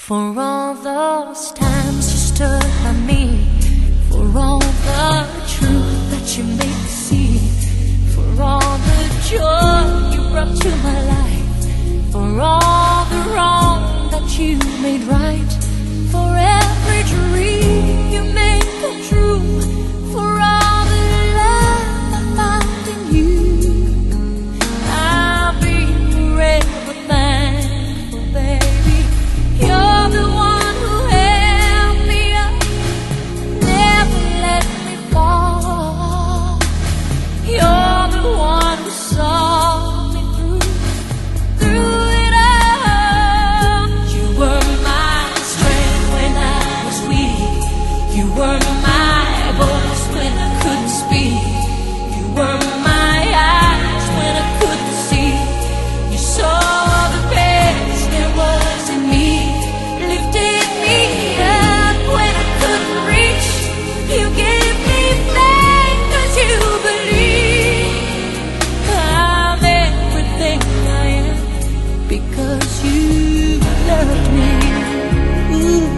For all those times you stood by me, for all the truth that you made me see, for all the joy you brought to my life, for all the wrong that you made right, for every dream you made come true, for all the love I found in you, I'll be forever thankful, baby. You're the one who held me up, never let me fall. You're the one who saw me through it all. You were my strength when I was weak. You were my voice when I couldn't speak. You were my eyes when I couldn't see. You saw the best there was in me, lifted me up when I couldn't reach. You gave me faith 'cause you believe I'm everything I am because you loved me. Ooh,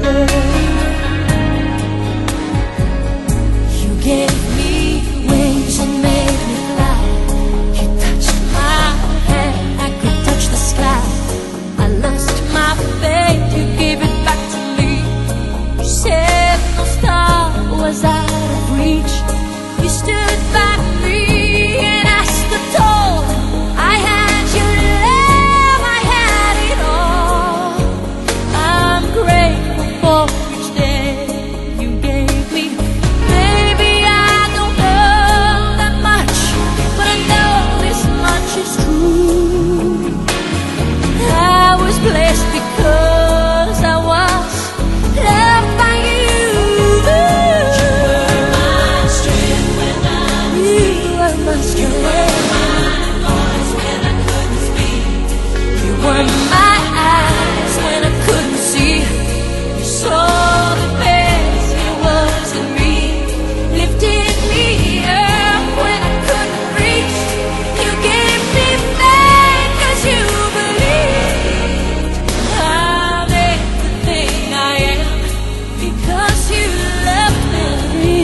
you gave me wings and made me fly. You touched my hand, I could touch the sky. I lost my faith, you gave it back to me. You said no star was out of reach. You stood by me and I stood tall. I had your love, I had it all. I'm grateful for each day you gave me. Maybe I don't know that much, but I know this much is true. I was blessed because I was loved by you. You were my strength when I was weak. You were my strength. You were my voice when I couldn't speak. You were my eyes when I couldn't see. You saw the best there was in me, lifted me up when I couldn't reach. You gave me faith 'cause you believed I'm everything I am because you loved me.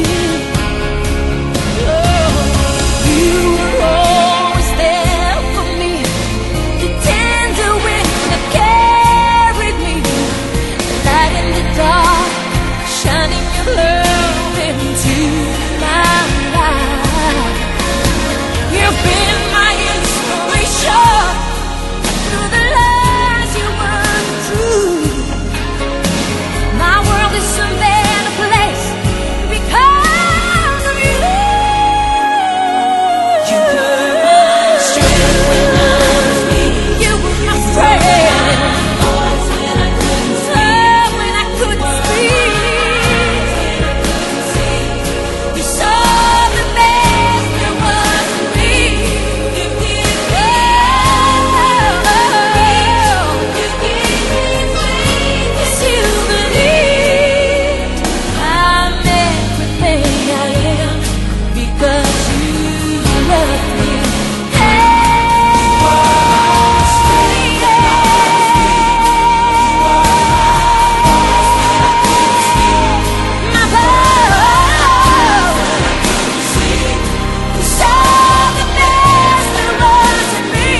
Oh, you were always there for me, the tender wind that carried me, the light in the dark, shining your love into my life. You've been my inspiration through the lies you weren't true. My world is a better place because of you. You were my strength when I was weak. You were my friend. Voice when I couldn't speak. When I couldn't speak. You saw the best there was in me. You gave me love. You gave me faith 'cause you believed I'm everything I am because you love me. My love, you saw the best there was in me.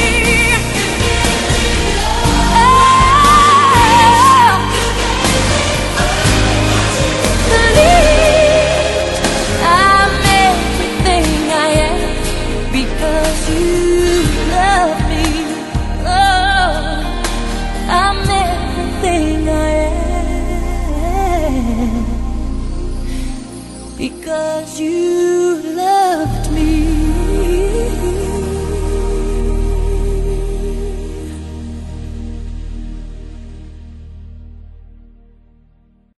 Believed I'm everything I am because you love me. Oh, I'm everything I am because you